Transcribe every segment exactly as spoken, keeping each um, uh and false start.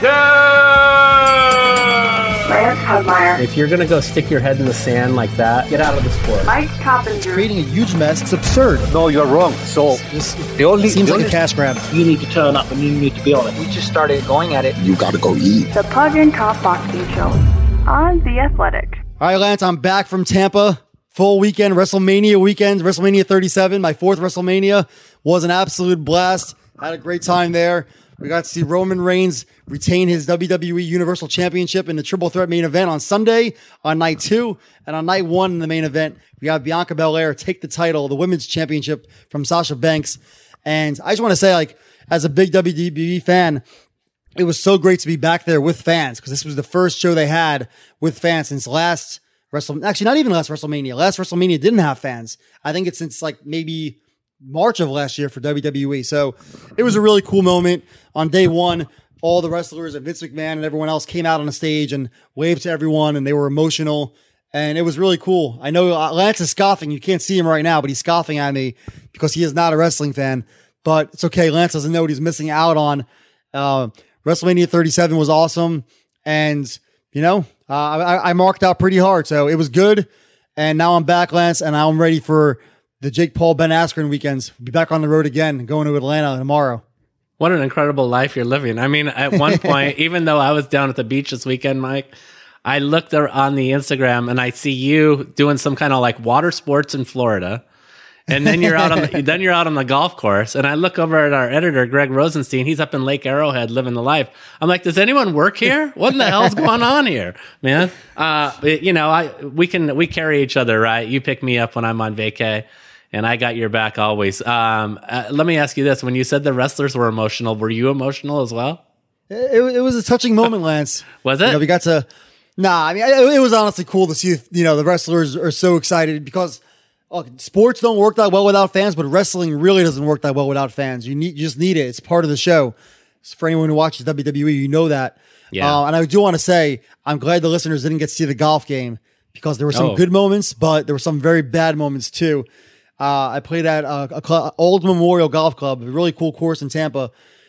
Lance Hubmaier. If you're going to go stick your head in the sand like that, get out of the sport. Mike Coppinger. Creating a huge mess. It's absurd. No, you're wrong. So This the only seems the like only, a cash grab. You need to turn up and you need to be on it. We just started going at it. You gotta go eat. The Pug and Top Boxing Show on The Athletic. All right, Lance, I'm back from Tampa. Full weekend, WrestleMania weekend, WrestleMania thirty-seven, my fourth WrestleMania. Was an absolute blast. Had a great time there. We got to see Roman Reigns retain his W W E Universal Championship in the Triple Threat main event on Sunday on night two. And on night one in the main event, we got Bianca Belair take the title, the Women's Championship from Sasha Banks. And I just want to say, like, as a big W W E fan, it was so great to be back there with fans because this was the first show they had with fans since last Wrestle. Actually, not even last WrestleMania. Last WrestleMania didn't have fans. I think it's since like maybe March of last year for W W E. So it was a really cool moment. On day one, all the wrestlers and Vince McMahon and everyone else came out on the stage and waved to everyone, and they were emotional. And it was really cool. I know Lance is scoffing. You can't see him right now, but he's scoffing at me because he is not a wrestling fan. But it's okay. Lance doesn't know what he's missing out on. Uh, WrestleMania thirty-seven was awesome. And, you know, uh, I, I marked out pretty hard. So it was good. And now I'm back, Lance, and now I'm ready for the Jake Paul, Ben Askren weekends. Be back on the road again, going to Atlanta tomorrow. What an incredible life you're living. I mean, at one point, even though I was down at the beach this weekend, Mike, I looked there on the Instagram and I see you doing some kind of like water sports in Florida. And then you're out on the, then you're out on the golf course. And I look over at our editor, Greg Rosenstein. He's up in Lake Arrowhead living the life. I'm like, does anyone work here? What in the hell's going on here, man? Uh, you know, I, we can, we carry each other, right? You pick me up when I'm on vacay. And I got your back always. Um, uh, let me ask you this. When you said the wrestlers were emotional, were you emotional as well? It, it was a touching moment, Lance. Was it? You know, we got to, nah, I mean, it, it was honestly cool to see, you know, the wrestlers are so excited because look, sports don't work that well without fans, but wrestling really doesn't work that well without fans. You need, you just need it. It's part of the show. So for anyone who watches W W E, you know that. Yeah. Uh, and I do want to say, I'm glad the listeners didn't get to see the golf game because there were some Oh. good moments, but there were some very bad moments too. Uh, I played at a, a club, Old Memorial Golf Club, a really cool course in Tampa.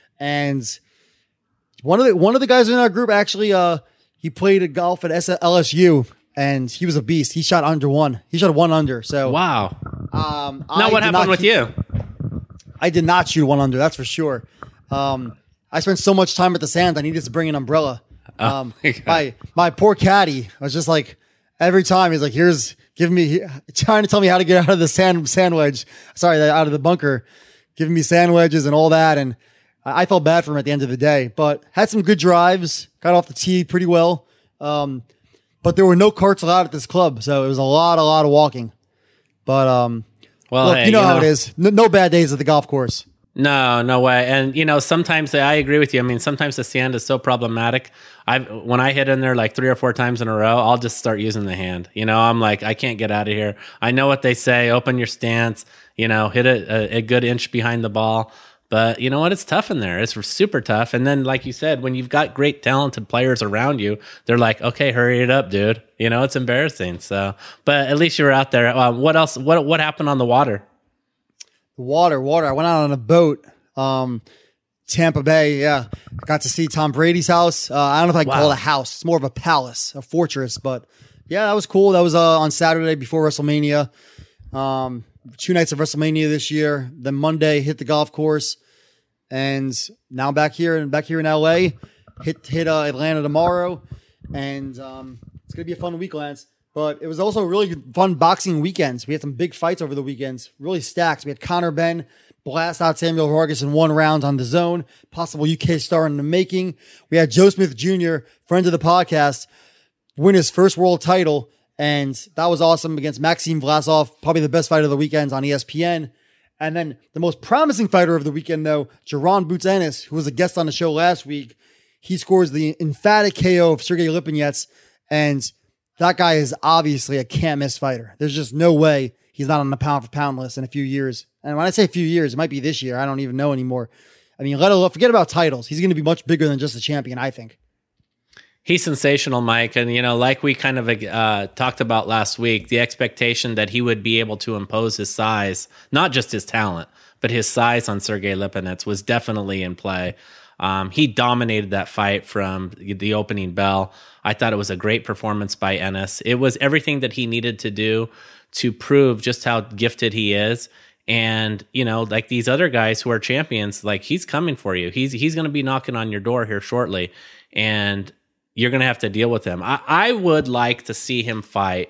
And one of the, one of the guys in our group actually, uh, he played at golf at L S U and he was a beast. He shot under one. He shot one under. So, Wow. um, Now, I what did happened not with keep- you? I did not shoot one under. That's for sure. Um, I spent so much time at the sand. I needed to bring an umbrella. Um, my God. my, my poor caddy was just like, every time he's like, here's, giving me, trying to tell me how to get out of the sand, sand wedge. Sorry, out of the bunker, giving me sand wedges and all that. And I, I felt bad for him at the end of the day, but had some good drives, got off the tee pretty well. Um, but there were no carts allowed at this club. So it was a lot, a lot of walking. But, um, Well, look, hey, you know you how know- it is. No, no bad days at the golf course. No, no way. And, you know, sometimes I agree with you. I mean, sometimes the sand is so problematic. I when I hit in there like three or four times in a row, I'll just start using the hand. You know, I'm like, I can't get out of here. I know what they say. Open your stance, you know, hit it a, a good inch behind the ball. But you know what? It's tough in there. It's super tough. And then, like you said, when you've got great, talented players around you, they're like, okay, hurry it up, dude. You know, it's embarrassing. So, but at least you were out there. Uh, what else? What, what happened on the water? Water, water. I went out on a boat, um, Tampa Bay. Yeah. Got to see Tom Brady's house. Uh, I don't know if I can Wow. call it a house. It's more of a palace, a fortress, but yeah, that was cool. That was, uh, on Saturday before WrestleMania. Um, two nights of WrestleMania this year. Then Monday hit the golf course and now back here and back here in L A, hit, hit, uh, Atlanta tomorrow. And, um, it's going to be a fun week, Lance. But it was also a really fun boxing weekends. We had some big fights over the weekends, really stacked. We had Conor Benn blast out Samuel Vargas in one round on the zone, possible U K star in the making. We had Joe Smith Junior, friend of the podcast, win his first world title. And that was awesome against Maxime Vlasov, probably the best fight of the weekends on E S P N. And then the most promising fighter of the weekend, though, Jaron Boots Ennis, who was a guest on the show last week. He scores the emphatic K O of Sergey Lipinets, and that guy is obviously a can't miss fighter. There's just no way he's not on the pound for pound list in a few years. And when I say a few years, it might be this year. I don't even know anymore. I mean, let alone forget about titles. He's going to be much bigger than just a champion, I think. He's sensational, Mike. And, you know, like we kind of uh, talked about last week, the expectation that he would be able to impose his size, not just his talent, but his size on Sergey Lipinets was definitely in play. Um, he dominated that fight from the opening bell. I thought it was a great performance by Ennis. It was everything that he needed to do to prove just how gifted he is. And, you know, like these other guys who are champions, like he's coming for you. He's he's going to be knocking on your door here shortly. And you're going to have to deal with him. I, I would like to see him fight.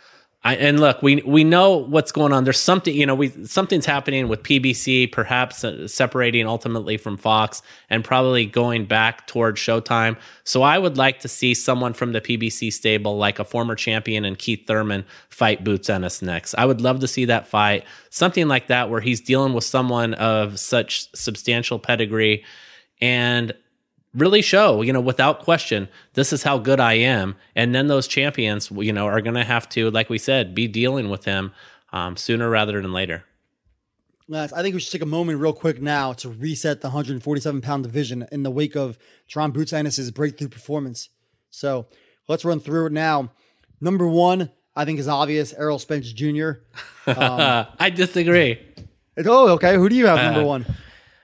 I, and look, we we know what's going on. There's something, you know, we something's happening with P B C, perhaps uh, separating ultimately from Fox and probably going back toward Showtime. So I would like to see someone from the P B C stable, like a former champion and Keith Thurman, fight Boots Ennis next. I would love to see that fight, something like that, where he's dealing with someone of such substantial pedigree and really show, you know, without question, this is how good I am. And then those champions, you know, are going to have to, like we said, be dealing with him um, sooner rather than later. Lance, I think we should take a moment real quick now to reset the one forty-seven pound division in the wake of Jon Boots Ennis' breakthrough performance. So let's run through it now. Number one, I think is obvious, Errol Spence Junior Um, I disagree. oh, okay. Who do you have number Uh, one?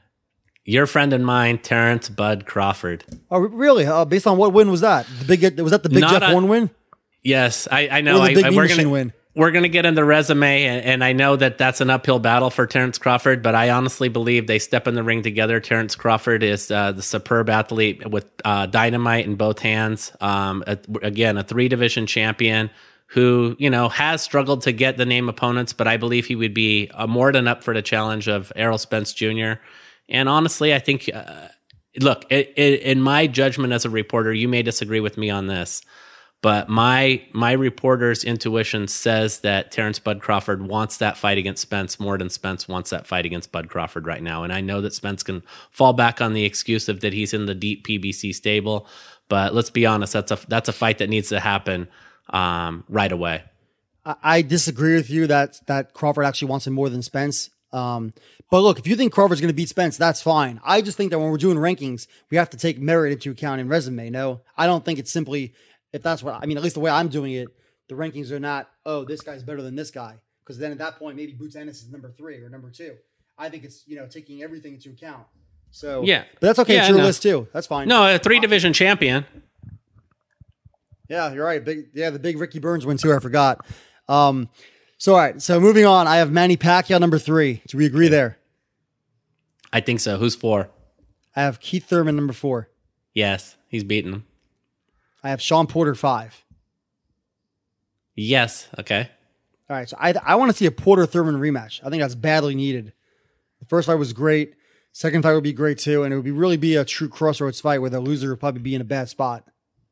Your friend and mine, Terrence Bud Crawford. Oh, really? Uh, based on what win was that? The big was that the big Not Jeff a- Horn win? Yes, I, I know. Or the I, big I, Mean we're Machine gonna win? we're gonna get into resume, and, and I know that that's an uphill battle for Terrence Crawford. But I honestly believe they step in the ring together. Terrence Crawford is uh, the superb athlete with uh, dynamite in both hands. Um, a, again, a three division champion who, you know, has struggled to get the name opponents, but I believe he would be uh, more than up for the challenge of Errol Spence Junior And honestly, I think, uh, look, it, it, in my judgment as a reporter, you may disagree with me on this, but my my reporter's intuition says that Terrence Bud Crawford wants that fight against Spence more than Spence wants that fight against Bud Crawford right now. And I know that Spence can fall back on the excuse of that he's in the deep P B C stable, but let's be honest, that's a that's a fight that needs to happen um, right away. I, I disagree with you that that Crawford actually wants him more than Spence. Um, but look, if you think Crawford's going to beat Spence, that's fine. I just think that when we're doing rankings, we have to take merit into account and resume. No, I don't think it's simply, if that's what, I mean, at least the way I'm doing it, the rankings are not, oh, this guy's better than this guy. Because then at that point, maybe Boots Ennis is number three or number two. I think it's, you know, taking everything into account. So, Yeah. but that's okay. Yeah, It's your no. list too. That's fine. No, a three division champion. Yeah, you're right. Big, yeah, the big Ricky Burns win too. I forgot. Um, so, all right. So moving on, I have Manny Pacquiao number three. Do we agree there? I think so. Who's four? I have Keith Thurman number four. Yes, he's beaten him. I have Sean Porter five. Yes. Okay. All right. So I I want to see a Porter Thurman rematch. I think that's badly needed. The first fight was great. Second fight would be great too, and it would be really be a true crossroads fight where the loser would probably be in a bad spot.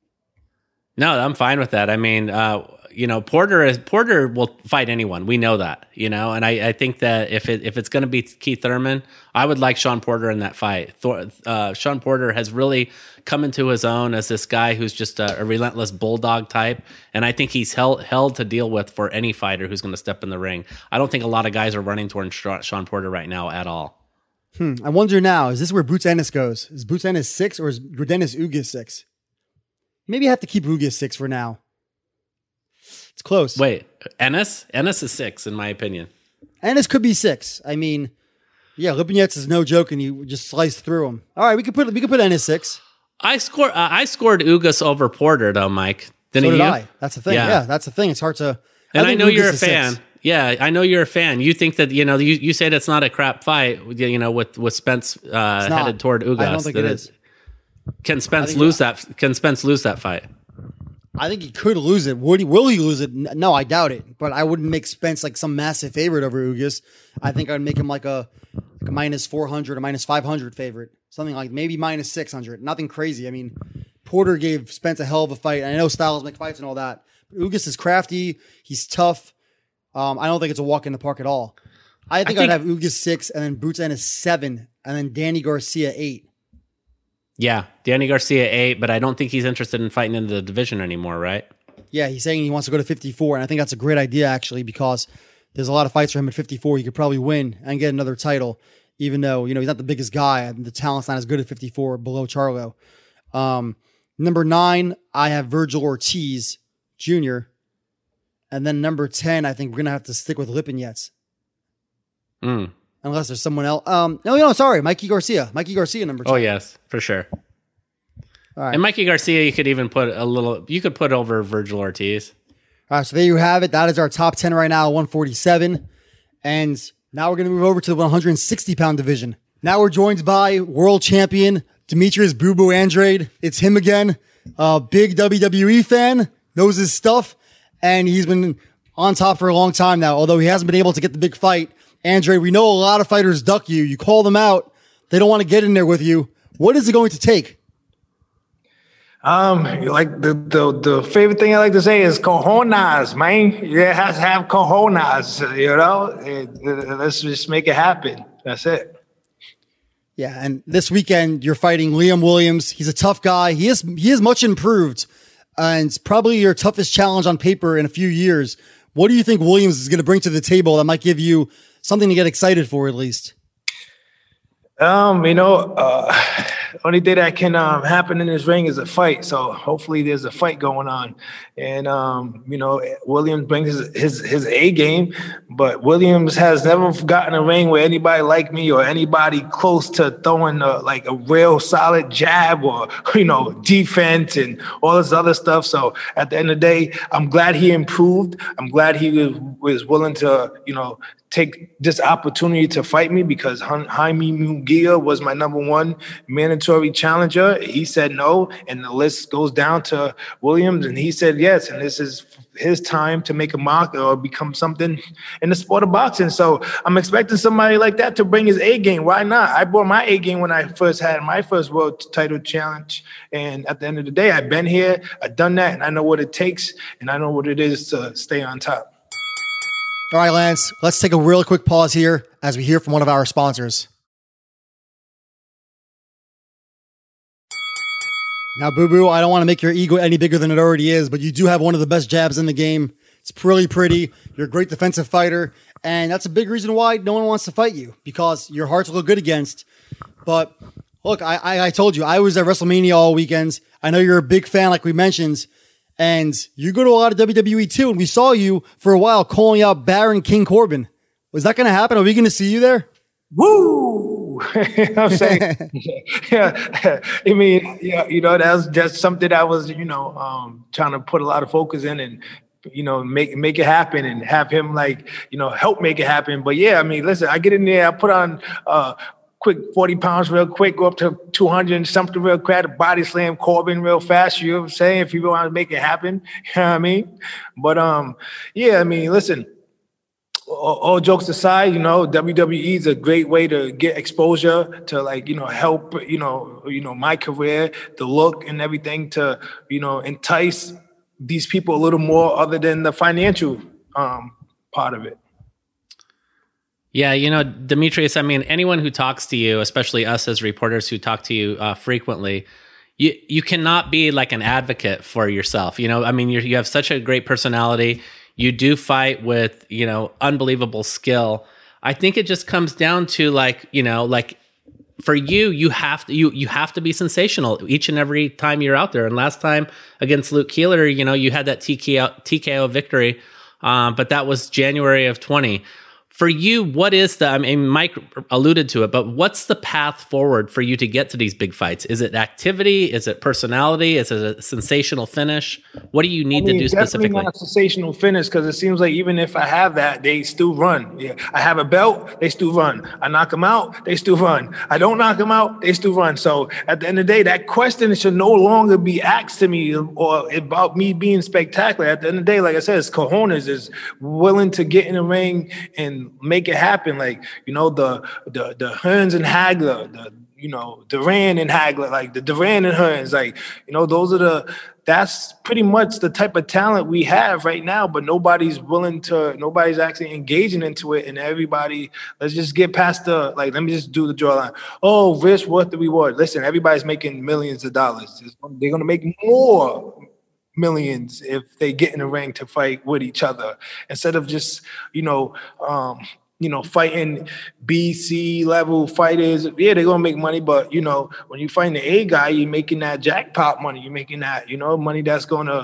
No, I'm fine with that. I mean, uh, you know, Porter is Porter will fight anyone. We know that, you know, and I, I think that if it if it's going to be Keith Thurman, I would like Sean Porter in that fight. Thor, uh, Sean Porter has really come into his own as this guy who's just a, a relentless bulldog type, and I think he's held held to deal with for any fighter who's going to step in the ring. I don't think a lot of guys are running towards Sean Porter right now at all. Hmm. I wonder now, is this where Boots Ennis goes? Is Boots Ennis six or is Dennis Ugas six? Maybe I have to keep Ugas six for now. It's close. Wait, Ennis? Ennis is six, in my opinion. Ennis could be six. I mean, yeah, Lipinets is no joke, and you just slice through him. All right, we could put we could put Ennis six. I scored. Uh, I scored Ugas over Porter, though, Mike. Didn't So did you? I. That's the thing. Yeah. Yeah, that's the thing. It's hard to. And I, think know Ugas you're a is six. fan. Yeah, I know you're a fan. You think that, you know, you, you said it's not a crap fight, you know, with, with Spence uh, not. headed toward Ugas. I don't think that it is. Can Spence think- lose that? Can Spence lose that fight? I think he could lose it. Would he? Will he lose it? N- No, I doubt it. But I wouldn't make Spence like some massive favorite over Ugas. I think I'd make him like a, like a minus four hundred or minus five hundred favorite. Something like maybe minus six hundred. Nothing crazy. I mean, Porter gave Spence a hell of a fight. I know Styles make fights and all that. But Ugas is crafty. He's tough. Um, I don't think it's a walk in the park at all. I think, I I'd think- have Ugas six and then Boots Ennis seven and then Danny Garcia eight. Yeah, Danny Garcia eight, but I don't think he's interested in fighting in the division anymore, right? Yeah, he's saying he wants to go to fifty-four, and I think that's a great idea, actually, because there's a lot of fights for him at fifty-four. He could probably win and get another title, even though, you know, he's not the biggest guy, and the talent's not as good at fifty-four below Charlo. Um, number nine, I have Virgil Ortiz Junior And then number ten, I think we're going to have to stick with Lipinets. Mm. I unless there's someone else. Um, no, no, sorry, Mikey Garcia. Mikey Garcia, number two. Oh yes, for sure. All right. And Mikey Garcia, you could even put a little. You could put over Virgil Ortiz. All right, so there you have it. That is our top ten right now, one forty-seven. And now we're going to move over to the one sixty pound division. Now we're joined by world champion Demetrius Boo Boo Andrade. It's him again. Uh, big W W E fan, knows his stuff, and he's been on top for a long time now, although he hasn't been able to get the big fight. Andrade, we know a lot of fighters duck you. You call them out. They don't want to get in there with you. What is it going to take? Um, like the, the the favorite thing I like to say is cojones, man. You have to have cojones, you know. It, it, let's just make it happen. That's it. Yeah, and this weekend you're fighting Liam Williams. He's a tough guy. He is he is much improved, and it's probably your toughest challenge on paper in a few years. What do you think Williams is going to bring to the table that might give you something to get excited for, at least? Um, you know, uh, only thing that can um, happen in this ring is a fight. So hopefully there's a fight going on. And, um, you know, Williams brings his, his, his A game, but Williams has never gotten a ring where anybody like me or anybody close to throwing a, like a real solid jab or, you know, defense and all this other stuff. So at the end of the day, I'm glad he improved. I'm glad he was, was willing to, you know, take this opportunity to fight me because Jaime Munguia was my number one mandatory challenger. He said no, and the list goes down to Williams, and he said yes, and this is his time to make a mark or become something in the sport of boxing. So I'm expecting somebody like that to bring his A game. Why not? I brought my A game when I first had my first world title challenge, and at the end of the day, I've been here, I've done that, and I know what it takes, and I know what it is to stay on top. All right, Lance, let's take a real quick pause here as we hear from one of our sponsors. Now, Boo Boo, I don't want to make your ego any bigger than it already is, but you do have one of the best jabs in the game. It's really pretty. You're a great defensive fighter, and that's a big reason why no one wants to fight you, because your heart's look good against. But look, I, I, I told you, I was at WrestleMania all weekends. I know you're a big fan, like we mentioned. And you go to a lot of W W E too, and we saw you for a while calling out Baron King Corbin. Was that going to happen? Are we going to see you there? Woo! You know what I'm saying? Yeah. I mean, yeah, you know, that's just something I was, you know, um, trying to put a lot of focus in and, you know, make make it happen and have him like, you know, help make it happen. But yeah, I mean, listen, I get in there, I put on uh quick forty pounds real quick, go up to two hundred and something real quick, body slam Corbin real fast, you know what I'm saying? If you want to make it happen, you know what I mean? But um, yeah, I mean, listen, all, all jokes aside, you know, W W E is a great way to get exposure to like, you know, help, you know, you know, my career, the look and everything to, you know, entice these people a little more other than the financial um, part of it. Yeah, you know, Demetrius, I mean, anyone who talks to you, especially us as reporters who talk to you uh, frequently, you you cannot be like an advocate for yourself. You know, I mean, you're, you have such a great personality. You do fight with, you know, unbelievable skill. I think it just comes down to like, you know, like for you, you have to you you have to be sensational each and every time you're out there. And last time against Luke Keeler, you know, you had that T K O, T K O victory, um, but that was January of twenty. For you, what is the, I mean, Mike alluded to it, but what's the path forward for you to get to these big fights? Is it activity? Is it personality? Is it a sensational finish? What do you need I mean, to do specifically? Definitely not a sensational finish, because it seems like even if I have that, they still run. Yeah, I have a belt, they still run. I knock them out, they still run. I don't knock them out, they still run. So at the end of the day, that question should no longer be asked to me or about me being spectacular. At the end of the day, like I said, it's cojones, is willing to get in the ring and make it happen. Like, you know, the the the Hearns and Hagler, the you know, Duran and Hagler, like the Duran and Hearns, like, you know, those are the that's pretty much the type of talent we have right now, but nobody's willing to, nobody's actually engaging into it. And everybody, let's just get past the, like, let me just do the draw line. Oh, Rich, what the reward? Listen, everybody's making millions of dollars. They're going to make more millions if they get in the ring to fight with each other instead of just, you know, um, you know, fighting B, C level fighters. Yeah, they're gonna make money, but you know, when you fight the A guy, you're making that jackpot money. You're making that, you know, money that's gonna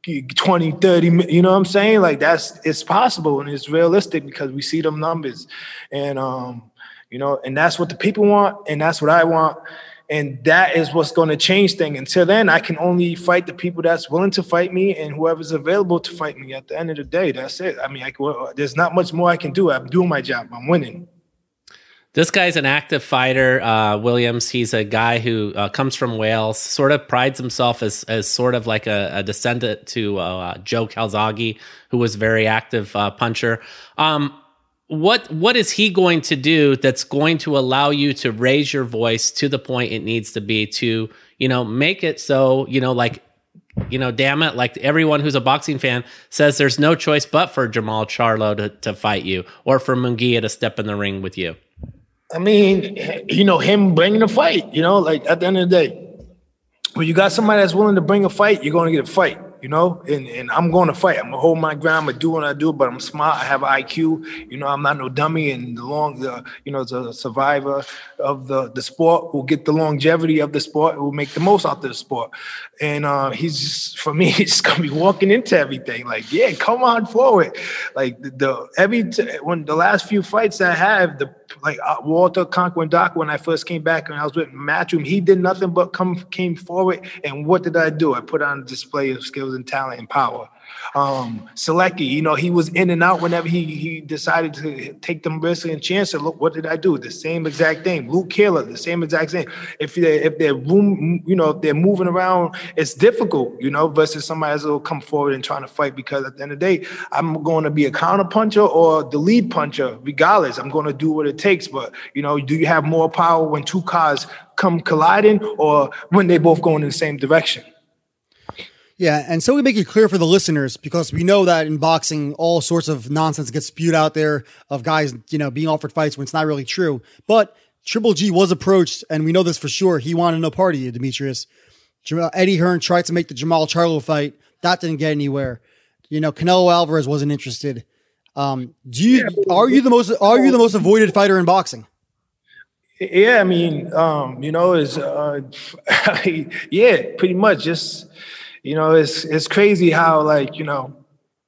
twenty, thirty, you know what I'm saying? Like that's, it's possible and it's realistic because we see them numbers and, um, you know, and that's what the people want. And that's what I want. And that is what's going to change things. Until then, I can only fight the people that's willing to fight me and whoever's available to fight me at the end of the day. That's it. I mean, I can, there's not much more I can do. I'm doing my job. I'm winning. This guy's an active fighter, uh, Williams. He's a guy who uh, comes from Wales, sort of prides himself as as sort of like a, a descendant to uh, Joe Calzaghe, who was a very active uh, puncher. Um, what what is he going to do that's going to allow you to raise your voice to the point it needs to be to, you know, make it so, you know, like, you know, damn it, like everyone who's a boxing fan says there's no choice but for Jermall Charlo to, to fight you or for Munguia to step in the ring with you? I mean, you know, him bringing a fight, you know, like at the end of the day, when you got somebody that's willing to bring a fight, you're going to get a fight, you know, and, and I'm going to fight. I'm going to hold my ground. I'm going to do what I do, but I'm smart. I have I Q. You know, I'm not no dummy. And the long, the, you know, the survivor of the, the sport will get the longevity of the sport, will make the most out of the sport. And uh, he's just, for me, he's going to be walking into everything. Like, yeah, come on forward. Like the, the every, t- when the last few fights I have, the, like uh, Walter Conquendac, when I first came back and I was with Matchroom, he did nothing but come came forward. And what did I do? I put on a display of skills and talent and power. Um, Selecki, you know, he was in and out whenever he he decided to take them risks and chances. Look, what did I do? The same exact thing. Luke Killer, the same exact thing. If they if they're room, you know, if they're moving around, it's difficult, you know, versus somebody else will come forward and trying to fight because at the end of the day, I'm going to be a counter puncher or the lead puncher, regardless. I'm going to do what it takes. But you know, do you have more power when two cars come colliding or when they both going in the same direction? Yeah, and so we make it clear for the listeners because we know that in boxing, all sorts of nonsense gets spewed out there of guys, you know, being offered fights when it's not really true. But Triple G was approached, and we know this for sure. He wanted no part of you, Demetrius. Eddie Hearn tried to make the Jermall Charlo fight. That didn't get anywhere. You know, Canelo Alvarez wasn't interested. Um, do you are you the most are you the most avoided fighter in boxing? Yeah, I mean, um, you know, is uh, yeah, pretty much just. You know, it's it's crazy how, like, you know,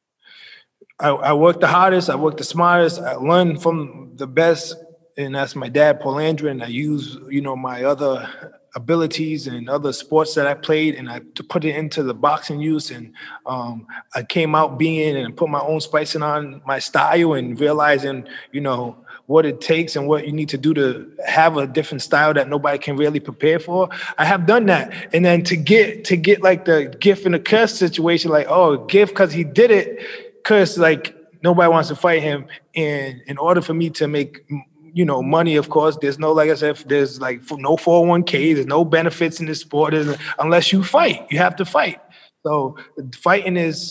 I, I work the hardest, I work the smartest, I learn from the best, and that's my dad, Paul Andrew, and I use, you know, my other abilities and other sports that I played, and I to put it into the boxing use, and um, I came out being and put my own spicing on my style and realizing, you know, what it takes and what you need to do to have a different style that nobody can really prepare for. I have done that. And then to get to get like the gift and the curse situation, like, oh, gift because he did it, curse like nobody wants to fight him. And in order for me to make, you know, money, of course, there's no, like I said, there's like no four oh one k, there's no benefits in this sport unless you fight. You have to fight. So fighting is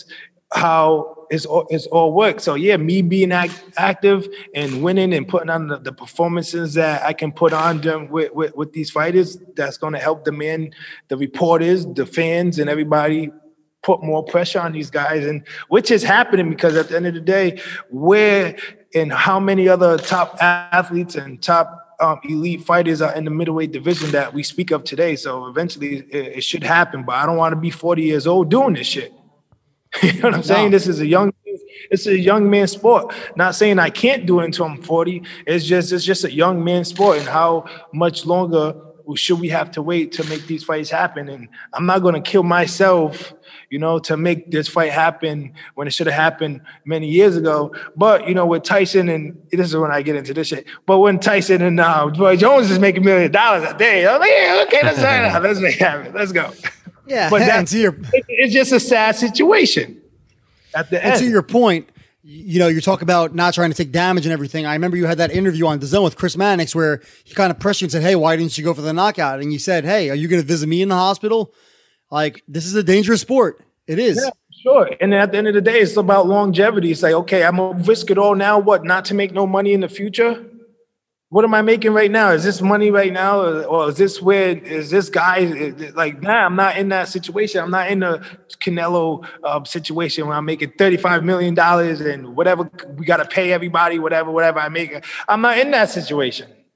how it's all, it's all work. So yeah, me being act, active and winning and putting on the, the performances that I can put on them with, with, with these fighters, that's going to help the men, the reporters, the fans, and everybody put more pressure on these guys. And which is happening because at the end of the day, where and how many other top athletes and top um, elite fighters are in the middleweight division that we speak of today. So eventually it, it should happen, but I don't want to be forty years old doing this shit. You know what I'm saying? No. This is a young, it's a young man sport. Not saying I can't do it until I'm forty. It's just, it's just a young man sport. And how much longer should we have to wait to make these fights happen? And I'm not going to kill myself, you know, to make this fight happen when it should have happened many years ago. But, you know, with Tyson and this is when I get into this shit. But when Tyson and uh, Roy Jones is making million dollars a day, I'm like, yeah, okay, let's try it out. Let's make it happen. Let's go. Yeah, but that's your. It's just a sad situation at the and end. To your point, you know, you talk about not trying to take damage and everything. I remember you had that interview on D A Z N with Chris Mannix where he kind of pressured you and said, "Hey, why didn't you go for the knockout?" And you said, "Hey, are you going to visit me in the hospital? Like, this is a dangerous sport. It is." Yeah, sure. And at the end of the day, it's about longevity. It's like, okay, I'm gonna risk it all now. What? Not to make no money in the future? What am I making right now? Is this money right now? Or is this where, is this guy, like, nah, I'm not in that situation. I'm not in the Canelo uh, situation where I'm making thirty-five million dollars and whatever, we got to pay everybody, whatever, whatever I make. I'm not in that situation.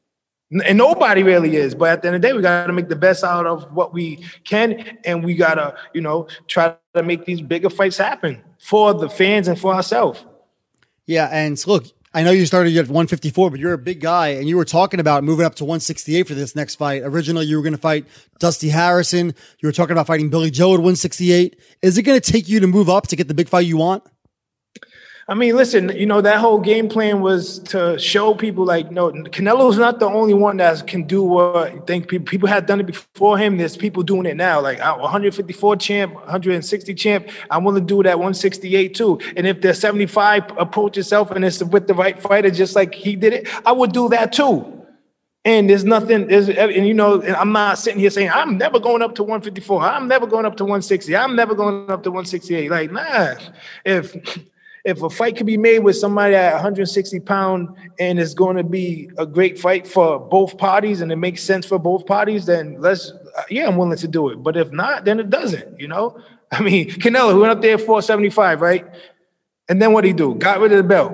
And nobody really is. But at the end of the day, we got to make the best out of what we can. And we got to, you know, try to make these bigger fights happen for the fans and for ourselves. Yeah. And so look, I know you started at one fifty-four, but you're a big guy, and you were talking about moving up to one sixty-eight for this next fight. Originally, you were going to fight Dusty Harrison. You were talking about fighting Billy Joe at one sixty-eight. Is it going to take you to move up to get the big fight you want? I mean, listen, you know, that whole game plan was to show people like, no, Canelo's not the only one that can do what I think people, people had done it before him. There's people doing it now. Like one fifty-four champ, one sixty champ, I'm willing to do that one sixty-eight too. And if the seventy-five approach itself and it's with the right fighter, just like he did it, I would do that too. And there's nothing, there's, and you know, and I'm not sitting here saying, I'm never going up to one fifty-four. I'm never going up to one sixty. I'm never going up to one sixty-eight. Like, nah, if... If a fight can be made with somebody at one sixty pound and it's going to be a great fight for both parties and it makes sense for both parties, then let's, yeah, I'm willing to do it. But if not, then it doesn't, you know? I mean, Canelo, who went up there at four seventy-five, right? And then what did he do? Got rid of the belt.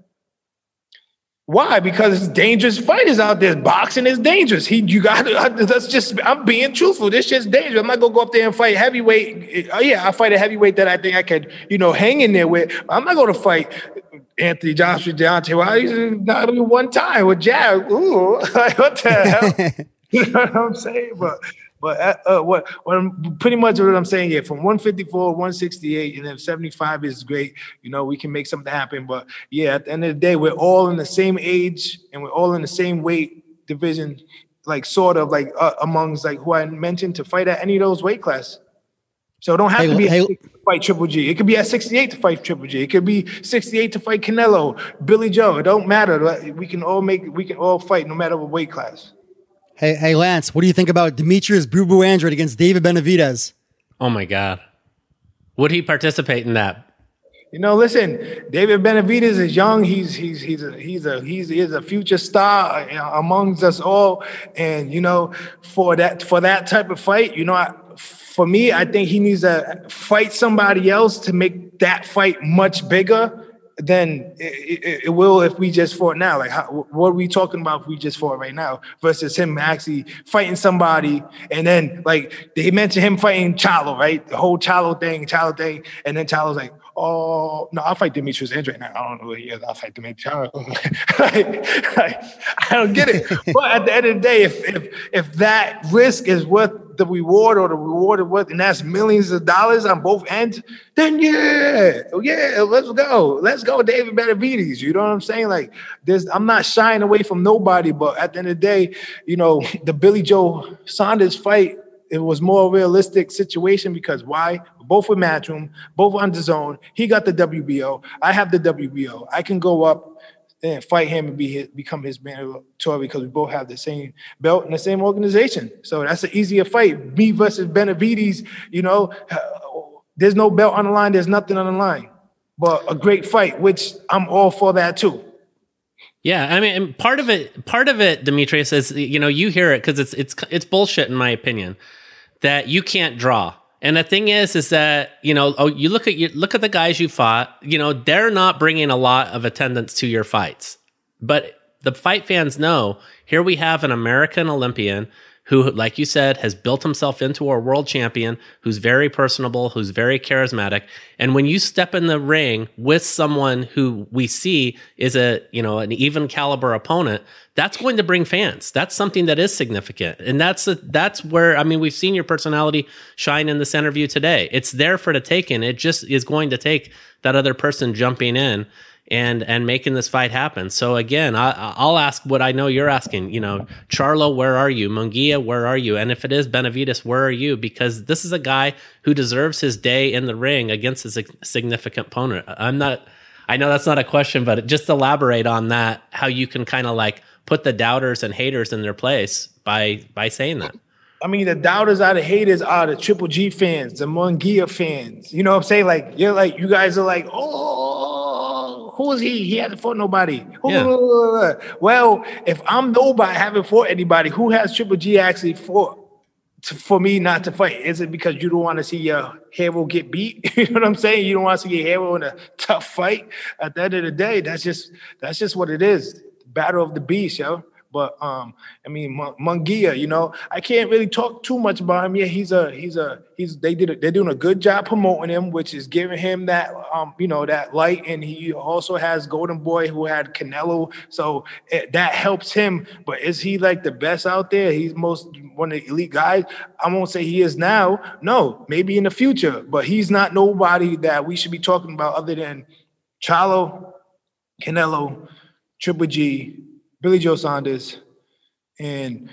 Why? Because it's dangerous fighters out there. Boxing is dangerous. He, you got to, that's just, I'm being truthful. This shit's dangerous. I'm not going to go up there and fight heavyweight. Oh, yeah, I fight a heavyweight that I think I could, you know, hang in there with. I'm not going to fight Anthony Joshua, Deontay Wilder. Not even one time with jab. Ooh, like, what the hell? You know what I'm saying? But, but uh, uh, what, what I'm, pretty much what I'm saying here, from one fifty-four, one sixty-eight, and then seventy-five is great. You know, we can make something happen. But yeah, at the end of the day, we're all in the same age and we're all in the same weight division, like sort of like uh, amongst like who I mentioned to fight at any of those weight classes. So it don't have hey, to be hey, to fight Triple G. It could be at sixty-eight to fight Triple G. It could be sixty-eight to fight Canelo, Billy Joe. It don't matter. We can all make, we can all fight no matter what weight class. Hey, hey, Lance, what do you think about Demetrius Boo Boo Andrade against David Benavidez? Oh my God. Would he participate in that? You know, listen, David Benavidez is young. He's he's he's a he's a he's, he's a future star amongst us all. And you know, for that for that type of fight, you know, I, for me, I think he needs to fight somebody else to make that fight much bigger than it, it, it will if we just fought now. Like, how, what are we talking about if we just fought right now versus him actually fighting somebody? And then, like, they mentioned him fighting Charlo, right? The whole Charlo thing, Charlo thing. And then Charlo's like, oh, no, I'll fight Demetrius Andrade now. I don't know who he is. I'll fight Demetrius Charlo. like, like, I don't get it. But at the end of the day, if, if, if that risk is worth the reward or the reward of what, and that's millions of dollars on both ends, then yeah, yeah, let's go. Let's go, David Benavidez. You know what I'm saying? Like, there's, I'm not shying away from nobody, but at the end of the day, you know, the Billy Joe Saunders fight, it was more realistic situation because why? Both with Matchroom, both on the zone. He got the W B O. I have the W B O. I can go up and fight him and be his, become his mandatory because we both have the same belt in the same organization. So that's an easier fight. Me versus Benavidez, you know, there's no belt on the line. There's nothing on the line. But a great fight, which I'm all for that too. Yeah, I mean, and part of it, part of it, Demetrius, is, you know, you hear it because it's it's it's bullshit in my opinion that you can't draw. And the thing is, is that, you know, oh, you look at you look at the guys you fought. You know, they're not bringing a lot of attendance to your fights, but the fight fans know here we have an American Olympian who, like you said, has built himself into a world champion, who's very personable, who's very charismatic. And when you step in the ring with someone who we see is a, you know, an even caliber opponent, that's going to bring fans. That's something that is significant. And that's a, that's where, I mean, we've seen your personality shine in this interview today. It's there for the taking. It just is going to take that other person jumping in and and making this fight happen. So again, I, I'll ask what I know you're asking. You know, Charlo, where are you? Munguia, where are you? And if it is Benavidez, where are you? Because this is a guy who deserves his day in the ring against a significant opponent. I'm not. I know that's not a question, but just elaborate on that. How you can kind of like put the doubters and haters in their place by by saying that. I mean, the doubters are the haters are the Triple G fans, the Munguia fans. You know what I'm saying? Like, you're like, you guys are like, oh, who is he? He hasn't fought nobody. Yeah. Well, if I'm nobody, haven't fought anybody, who has Triple G actually fought to, for me not to fight? Is it because you don't want to see your hero get beat? You know what I'm saying? You don't want to see your hero in a tough fight. At the end of the day, that's just that's just what it is. Battle of the beast, yo. But um, I mean, M- Munguia, you know, I can't really talk too much about him. Yeah, he's a he's a he's they did a, they're doing a good job promoting him, which is giving him that um, you know, that light. And he also has Golden Boy, who had Canelo, so it, that helps him. But is he like the best out there? He's most one of the elite guys. I won't say he is now. No, maybe in the future, but he's not nobody that we should be talking about other than Charlo, Canelo, Triple G, Billy Joe Saunders, and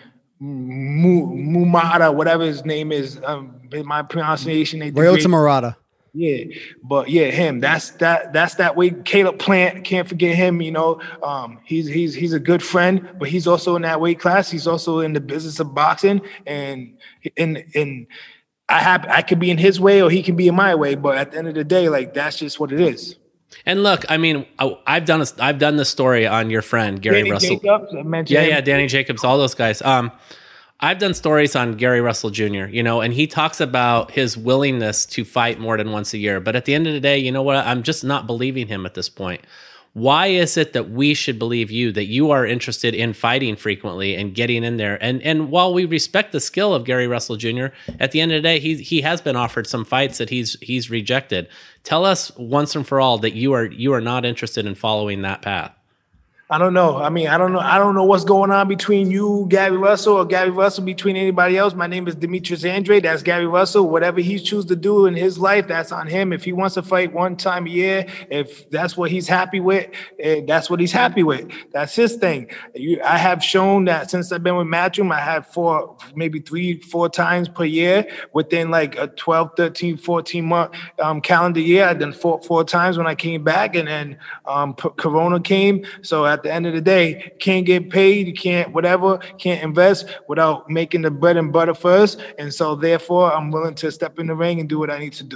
Mumada, whatever his name is. Um, my pronunciation ain't the Ryota great. Murata. Yeah, but yeah, him. That's that. That's that way. Caleb Plant, can't forget him. You know, um, he's he's he's a good friend, but he's also in that weight class. He's also in the business of boxing, and in in I have I could be in his way or he can be in my way. But at the end of the day, like that's just what it is. And look, I mean, I- I've done a, I've done this story on your friend Gary Danny Russell. Jacobs, I mentioned Yeah, him. yeah, Danny Jacobs, all those guys. Um, I've done stories on Gary Russell Junior, you know, and he talks about his willingness to fight more than once a year. But at the end of the day, you know what? I'm just not believing him at this point. Why is it that we should believe you, that you are interested in fighting frequently and getting in there? And and while we respect the skill of Gary Russell Junior, at the end of the day, he he has been offered some fights that he's he's rejected. Tell us once and for all that you are you are not interested in following that path. I don't know. I mean, I don't know. I don't know what's going on between you, Gary Russell, or Gary Russell between anybody else. My name is Demetrius Andre. That's Gary Russell. Whatever he chooses to do in his life, that's on him. If he wants to fight one time a year, if that's what he's happy with, eh, that's what he's happy with. That's his thing. You, I have shown that since I've been with Matchroom, I have four, maybe three, four times per year within like a twelve, thirteen, fourteen month um, calendar year. I've done four, four times when I came back, and then um, P- Corona came. So at the end of the day, can't get paid, you can't whatever, can't invest without making the bread and butter first. And so therefore, I'm willing to step in the ring and do what I need to do.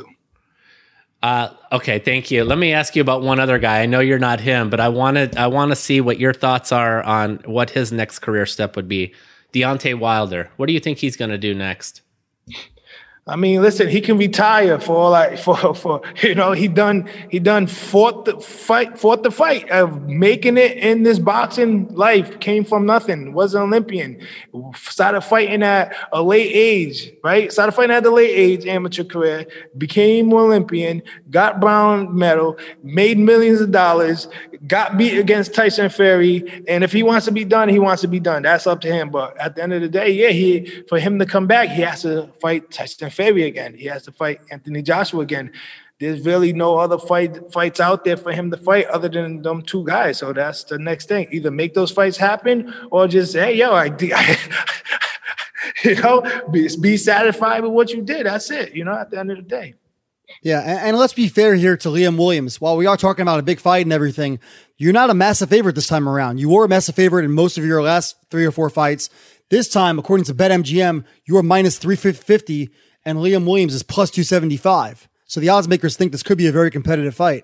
Uh, okay, thank you. Let me ask you about one other guy. I know you're not him, but I wanted I want to see what your thoughts are on what his next career step would be. Deontay Wilder. What do you think he's going to do next? I mean, listen, he can retire for all I for for you know, he done he done fought the fight, fought the fight of making it in this boxing life, came from nothing, was an Olympian, started fighting at a late age, right? Started fighting at the late age, amateur career, became Olympian, got brown medal, made millions of dollars, got beat against Tyson Fury, and if he wants to be done, he wants to be done. That's up to him. But at the end of the day, yeah, he for him to come back, he has to fight Tyson Fury again. He has to fight Anthony Joshua again. There's really no other fight fights out there for him to fight other than them two guys. So that's the next thing. Either make those fights happen or just, hey, yo, I, I you know, be, be satisfied with what you did. That's it, you know, at the end of the day. Yeah, and, and let's be fair here to Liam Williams. While we are talking about a big fight and everything, you're not a massive favorite this time around. You were a massive favorite in most of your last three or four fights. This time, according to BetMGM, you are minus three fifty, and Liam Williams is plus two seventy-five. So the odds makers think this could be a very competitive fight.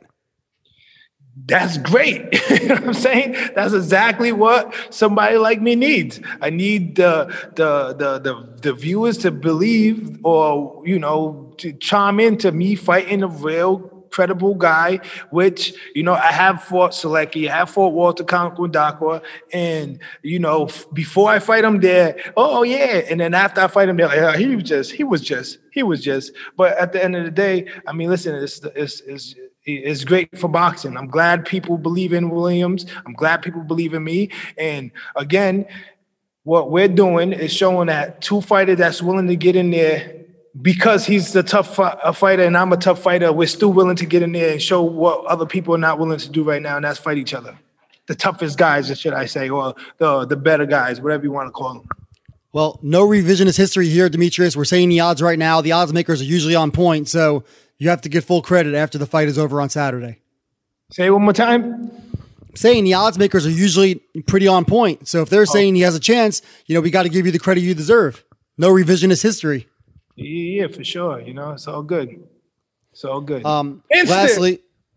That's great. You know what I'm saying? That's exactly what somebody like me needs. I need the the the the, the viewers to believe, or you know, to chime into me fighting a real credible guy, which, you know, I have fought Selecki, I have fought Walter Kankundakwa, and, you know, f- before I fight him there, oh, yeah, and then after I fight him there, like, oh, he was just, he was just, he was just, but at the end of the day, I mean, listen, it's, it's, it's, it's great for boxing. I'm glad people believe in Williams. I'm glad people believe in me, and again, what we're doing is showing that two fighters that's willing to get in there because he's the tough fi- a fighter and I'm a tough fighter, we're still willing to get in there and show what other people are not willing to do right now, and that's fight each other. The toughest guys, should I say, or the the better guys, whatever you want to call them. Well, no revisionist history here, Demetrius. We're saying the odds right now. The odds makers are usually on point, so you have to get full credit after the fight is over on Saturday. Say it one more time. Saying the odds makers are usually pretty on point. So if they're saying he has a chance, you know, we got to give you the credit you deserve. No revisionist history. Yeah, for sure. You know, it's all good. It's all good. Um, And still. lastly,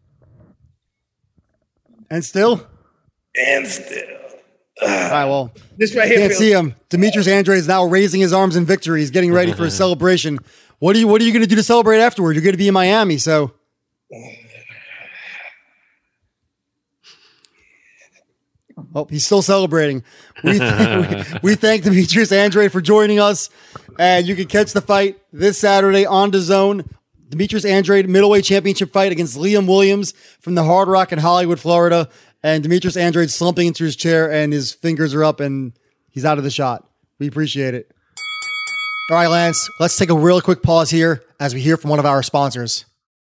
and still, And still. all right. Well, This right here. can't feels- see him. Demetrius Andre is now raising his arms in victory. He's getting ready for a celebration. What are you? What are you going to do to celebrate afterward? You're going to be in Miami, so. Oh, he's still celebrating. We, th- we, we thank Demetrius Andrade for joining us. And you can catch the fight this Saturday on DAZN. Demetrius Andrade middleweight championship fight against Liam Williams from the Hard Rock in Hollywood, Florida. And Demetrius Andrade slumping into his chair and his fingers are up and he's out of the shot. We appreciate it. All right, Lance, let's take a real quick pause here as we hear from one of our sponsors.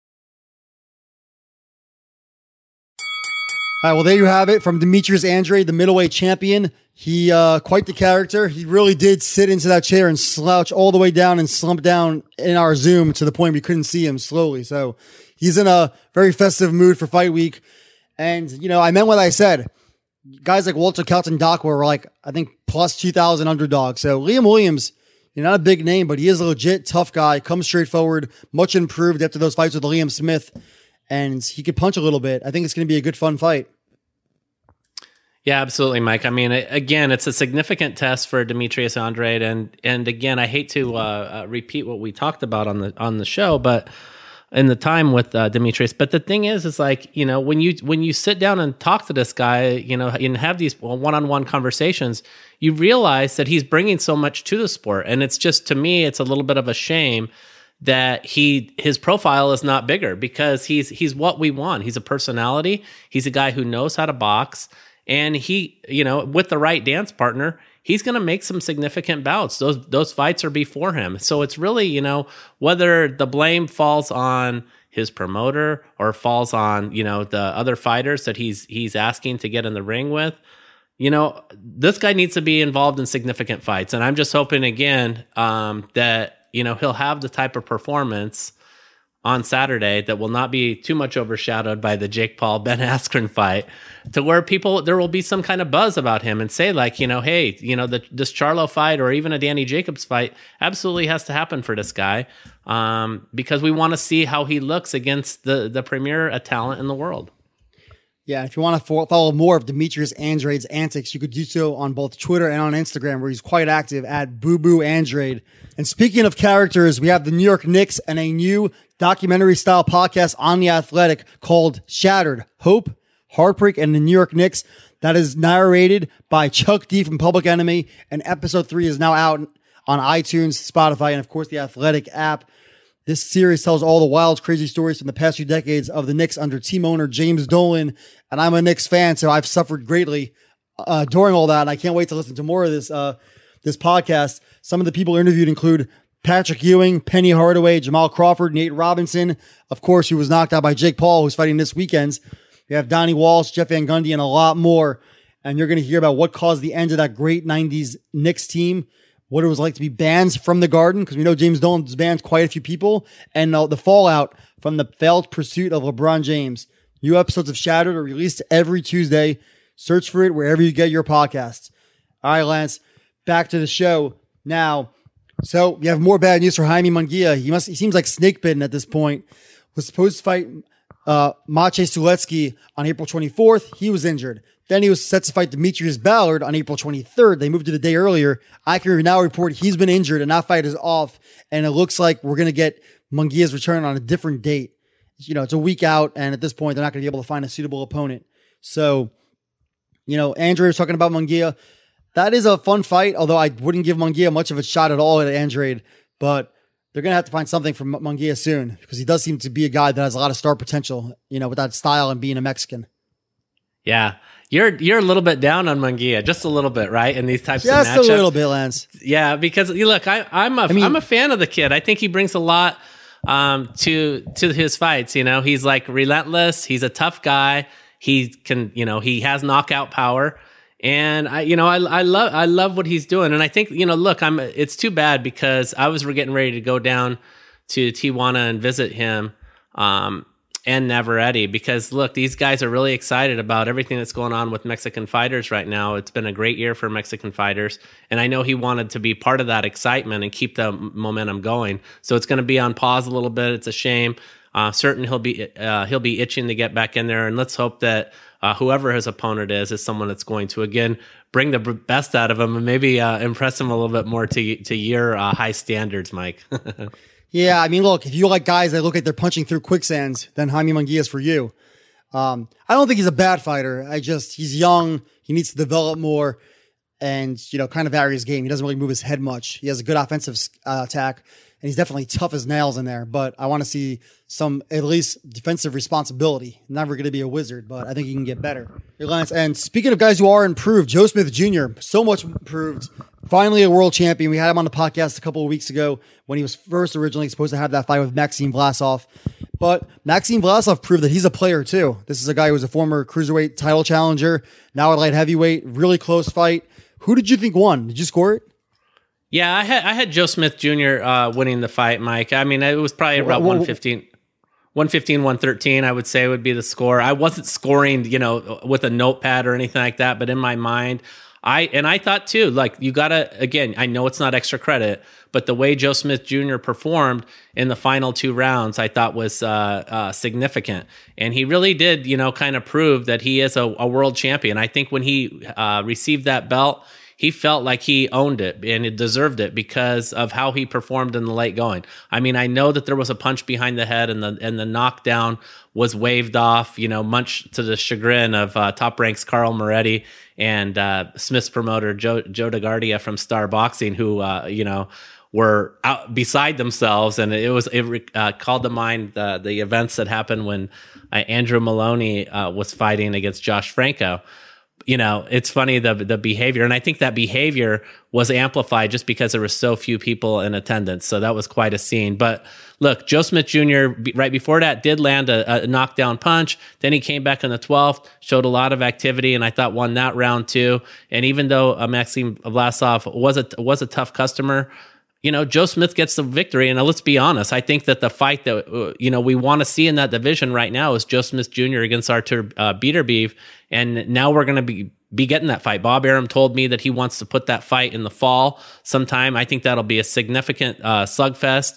All right, well, there you have it from Demetrius Andrade, the middleweight champion. He, uh, quite the character. He really did sit into that chair and slouch all the way down and slump down in our Zoom to the point we couldn't see him slowly. So he's in a very festive mood for fight week. And, you know, I meant what I said. Guys like Walter Kelton Dock were like, I think, plus two thousand underdogs. So Liam Williams, you're not a big name, but he is a legit tough guy, comes straight forward, much improved after those fights with Liam Smith. And he could punch a little bit. I think it's going to be a good, fun fight. Yeah, absolutely, Mike. I mean, again, it's a significant test for Demetrius Andrade, and and again, I hate to uh, uh, repeat what we talked about on the on the show, but in the time with uh, Demetrius. But the thing is, is like, you know, when you when you sit down and talk to this guy, you know, and have these one-on-one conversations, you realize that he's bringing so much to the sport, and it's just, to me, it's a little bit of a shame that he his profile is not bigger, because he's he's what we want. He's a personality. He's a guy who knows how to box. And he, you know, with the right dance partner, he's going to make some significant bouts. Those those fights are before him. So it's really, you know, whether the blame falls on his promoter or falls on, you know, the other fighters that he's he's asking to get in the ring with, you know, this guy needs to be involved in significant fights. And I'm just hoping, again, um, that, you know, he'll have the type of performance on Saturday that will not be too much overshadowed by the Jake Paul Ben Askren fight, to where people, there will be some kind of buzz about him and say, like, you know, hey, you know, the, this Charlo fight or even a Danny Jacobs fight absolutely has to happen for this guy, um, because we want to see how he looks against the the premier talent in the world. Yeah, if you want to follow more of Demetrius Andrade's antics, you could do so on both Twitter and on Instagram, where he's quite active at Boo Boo Andrade. And speaking of characters, we have the New York Knicks and a new documentary-style podcast on The Athletic called Shattered: Hope, Heartbreak, and the New York Knicks, that is narrated by Chuck D from Public Enemy. And episode three is now out on iTunes, Spotify, and of course the Athletic app. This series tells all the wild, crazy stories from the past few decades of the Knicks under team owner James Dolan. And I'm a Knicks fan, so I've suffered greatly uh, during all that. And I can't wait to listen to more of this uh, this podcast. Some of the people interviewed include Patrick Ewing, Penny Hardaway, Jamal Crawford, Nate Robinson, of course, who was knocked out by Jake Paul, who's fighting this weekend. We have Donnie Walsh, Jeff Van Gundy, and a lot more. And you're going to hear about what caused the end of that great nineties Knicks team, what it was like to be banned from the Garden, because we know James Dolan's banned quite a few people, and uh, the fallout from the failed pursuit of LeBron James. New episodes of Shattered are released every Tuesday. Search for it wherever you get your podcasts. All right, Lance, back to the show now. So we have more bad news for Jaime Munguia. He must, he seems like snake bitten at this point. Was supposed to fight uh, Maciej Sulecki on April twenty-fourth. He was injured. Then he was set to fight Demetrius Ballard on April twenty-third. They moved to the day earlier. I can now report he's been injured and that fight is off. And it looks like we're going to get Munguia's return on a different date. You know, it's a week out, and at this point, they're not going to be able to find a suitable opponent. So, you know, Andrade was talking about Munguia. That is a fun fight, although I wouldn't give Munguia much of a shot at all at Andrade. But they're going to have to find something from Munguia soon, because he does seem to be a guy that has a lot of star potential, you know, with that style and being a Mexican. Yeah. You're you're a little bit down on Munguia, just a little bit, right? In these types just of matchups. Just a little bit, Lance. Yeah, because you look, I, I'm a I mean, I'm a fan of the kid. I think he brings a lot um, to to his fights. You know, he's like relentless. He's a tough guy. He can, you know, he has knockout power, and I, you know, I I love I love what he's doing. And I think, you know, look, I'm. It's too bad because I was getting ready to go down to Tijuana and visit him. Um, and Navarrete, because look, these guys are really excited about everything that's going on with Mexican fighters right now. It's been a great year for Mexican fighters, and I know he wanted to be part of that excitement and keep the momentum going. So it's going to be on pause a little bit. It's a shame. Uh, certain he'll be uh, he'll be itching to get back in there, and let's hope that uh, whoever his opponent is is someone that's going to again bring the best out of him and maybe uh, impress him a little bit more to to your uh, high standards, Mike. Yeah, I mean, look, if you like guys that look like they're punching through quicksands, then Jaime Munguia is for you. Um, I don't think he's a bad fighter. I just, he's young. He needs to develop more and, you know, kind of vary his game. He doesn't really move his head much. He has a good offensive uh, attack, and he's definitely tough as nails in there. But I want to see some, at least, defensive responsibility. Never going to be a wizard, but I think he can get better. Hey, Lance, and speaking of guys who are improved, Joe Smith Junior, so much improved. Finally a world champion. We had him on the podcast a couple of weeks ago when he was first originally supposed to have that fight with Maxim Vlasov. But Maxim Vlasov proved that he's a player too. This is a guy who was a former cruiserweight title challenger, now at light heavyweight. Really close fight. Who did you think won? Did you score it? Yeah, I had I had Joe Smith Junior uh, winning the fight, Mike. I mean, it was probably about Well, well, one fifteen. one fifteen, one thirteen, I would say would be the score. I wasn't scoring, you know, with a notepad or anything like that, but in my mind, I, and I thought too, like, you gotta, again, I know it's not extra credit, but the way Joe Smith Junior performed in the final two rounds, I thought was uh, uh, significant. And he really did, you know, kind of prove that he is a, a world champion. I think when he uh, received that belt, he felt like he owned it and it deserved it because of how he performed in the late going. I mean, I know that there was a punch behind the head and the and the knockdown was waved off, you know, much to the chagrin of uh, Top Rank's Carl Moretti and uh, Smith's promoter, Joe, Joe DeGuardia from Star Boxing, who, uh, you know, were out beside themselves. And it was, it uh, called to mind the, the events that happened when uh, Andrew Maloney uh, was fighting against Josh Franco. You know, it's funny, the the behavior. And I think that behavior was amplified just because there were so few people in attendance. So that was quite a scene. But look, Joe Smith Junior, right before that, did land a, a knockdown punch. Then he came back in the twelfth, showed a lot of activity, and I thought won that round too. And even though uh, Maxim Vlasov was a, was a tough customer, you know, Joe Smith gets the victory. And let's be honest, I think that the fight that, uh, you know, we want to see in that division right now is Joe Smith Junior against Artur uh, Beterbiev. And now we're going to be, be getting that fight. Bob Arum told me that he wants to put that fight in the fall sometime. I think that'll be a significant uh, slugfest.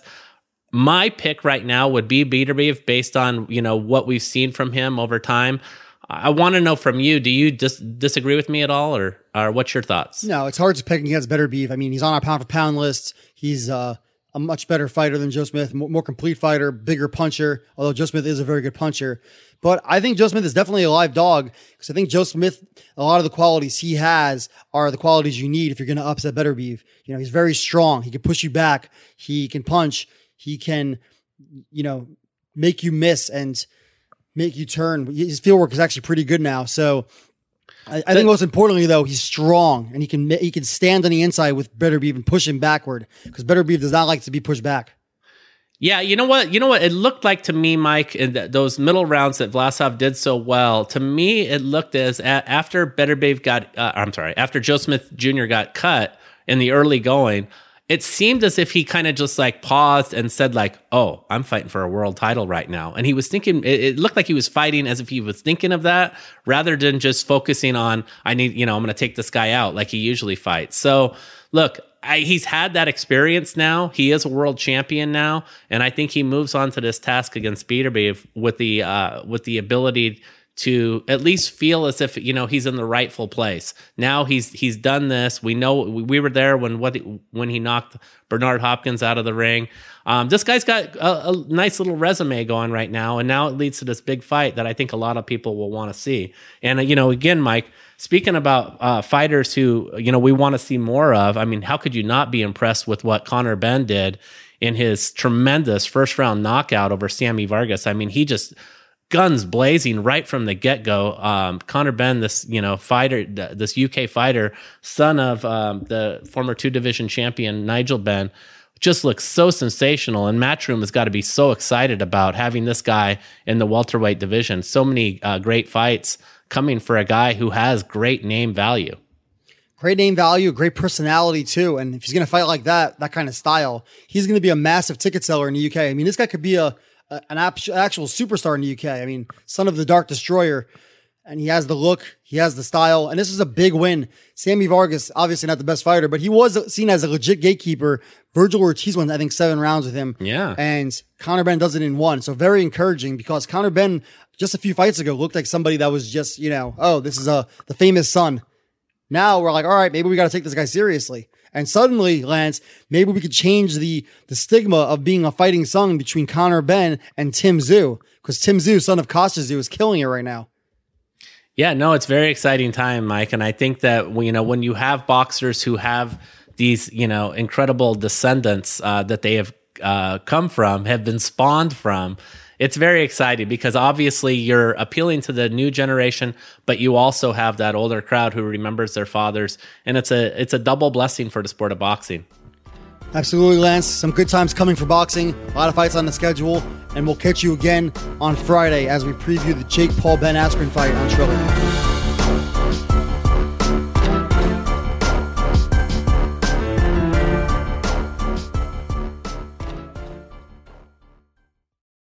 My pick right now would be Beterbiev based on, you know, what we've seen from him over time. I want to know from you, do you dis- disagree with me at all, or, or what's your thoughts? No, it's hard to pick against Beterbiev. I mean, he's on our pound for pound list. He's uh, a much better fighter than Joe Smith, more, more complete fighter, bigger puncher, although Joe Smith is a very good puncher. But I think Joe Smith is definitely a live dog because I think Joe Smith, a lot of the qualities he has are the qualities you need if you're going to upset Beterbiev. You know, he's very strong. He can push you back. He can punch. He can, you know, make you miss and make you turn. His field work is actually pretty good now. So I, I think most importantly, though, he's strong and he can he can stand on the inside with Beterbiev and push him backward because Beterbiev does not like to be pushed back. Yeah, you know what? You know what? It looked like to me, Mike, in th- those middle rounds that Vlasov did so well. To me, it looked as a- after Beterbiev got, uh, I'm sorry, after Joe Smith Junior got cut in the early going, it seemed as if he kind of just like paused and said like, oh, I'm fighting for a world title right now. And he was thinking, it, it looked like he was fighting as if he was thinking of that rather than just focusing on, I need, you know, I'm going to take this guy out like he usually fights. So look, I, he's had that experience now. He is a world champion now. And I think he moves on to this task against Beterbiev with the, uh, with the ability to at least feel as if, you know, he's in the rightful place. Now he's he's done this. We know we were there when what when he knocked Bernard Hopkins out of the ring. Um, this guy's got a, a nice little resume going right now, and now it leads to this big fight that I think a lot of people will want to see. And uh, you know, again, Mike, speaking about uh, fighters who you know we want to see more of. I mean, how could you not be impressed with what Conor Benn did in his tremendous first round knockout over Sammy Vargas? I mean, he just guns blazing right from the get-go. Um, Conor Benn, this, you know, fighter, this U K fighter, son of um, the former two-division champion Nigel Benn, just looks so sensational. And Matchroom has got to be so excited about having this guy in the welterweight division. So many uh, great fights coming for a guy who has great name value. Great name value, great personality too. And if he's going to fight like that, that kind of style, he's going to be a massive ticket seller in the U K. I mean, this guy could be a an actual superstar in the U K. I mean, son of the Dark Destroyer, and he has the look, he has the style, and this is a big win. Sammy Vargas, obviously not the best fighter, but he was seen as a legit gatekeeper. Virgil Ortiz won, I think, seven rounds with him. Yeah. And Conor Benn does it in one. So very encouraging because Conor Benn, just a few fights ago, looked like somebody that was just, you know, oh, this is a the famous son. Now we're like, all right, maybe we got to take this guy seriously. And suddenly, Lance, maybe we could change the the stigma of being a fighting son between Conor Benn and Tim Tszyu. because Tim Tszyu, son of Kostya Tszyu, is killing it right now. Yeah, no, it's a very exciting time, Mike. And I think that, you know, when you have boxers who have these, you know, incredible descendants uh, that they have uh, come from, have been spawned from, it's very exciting because obviously you're appealing to the new generation, but you also have that older crowd who remembers their fathers. And it's a it's a double blessing for the sport of boxing. Absolutely, Lance. Some good times coming for boxing. A lot of fights on the schedule. And we'll catch you again on Friday as we preview the Jake Paul Ben Askren fight on Triller.